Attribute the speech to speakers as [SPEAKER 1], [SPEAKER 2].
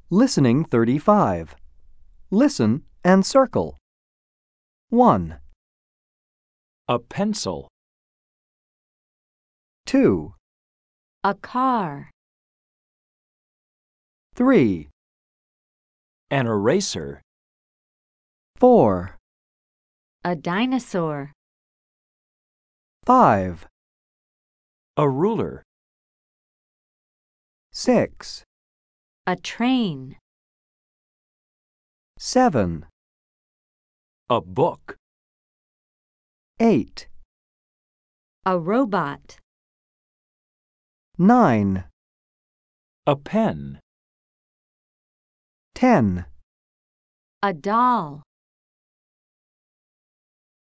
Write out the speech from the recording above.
[SPEAKER 1] Listening 35. Listen and circle. 1,
[SPEAKER 2] A pencil.
[SPEAKER 1] 2,
[SPEAKER 3] A car.
[SPEAKER 1] 3,
[SPEAKER 2] An eraser.
[SPEAKER 1] 4,
[SPEAKER 3] A dinosaur.
[SPEAKER 1] 5,
[SPEAKER 2] A ruler.
[SPEAKER 1] 6,
[SPEAKER 3] A train.
[SPEAKER 1] 7,
[SPEAKER 2] A book.
[SPEAKER 1] 8,
[SPEAKER 3] A robot.
[SPEAKER 1] 9,
[SPEAKER 2] A pen.
[SPEAKER 1] 10.
[SPEAKER 3] A doll.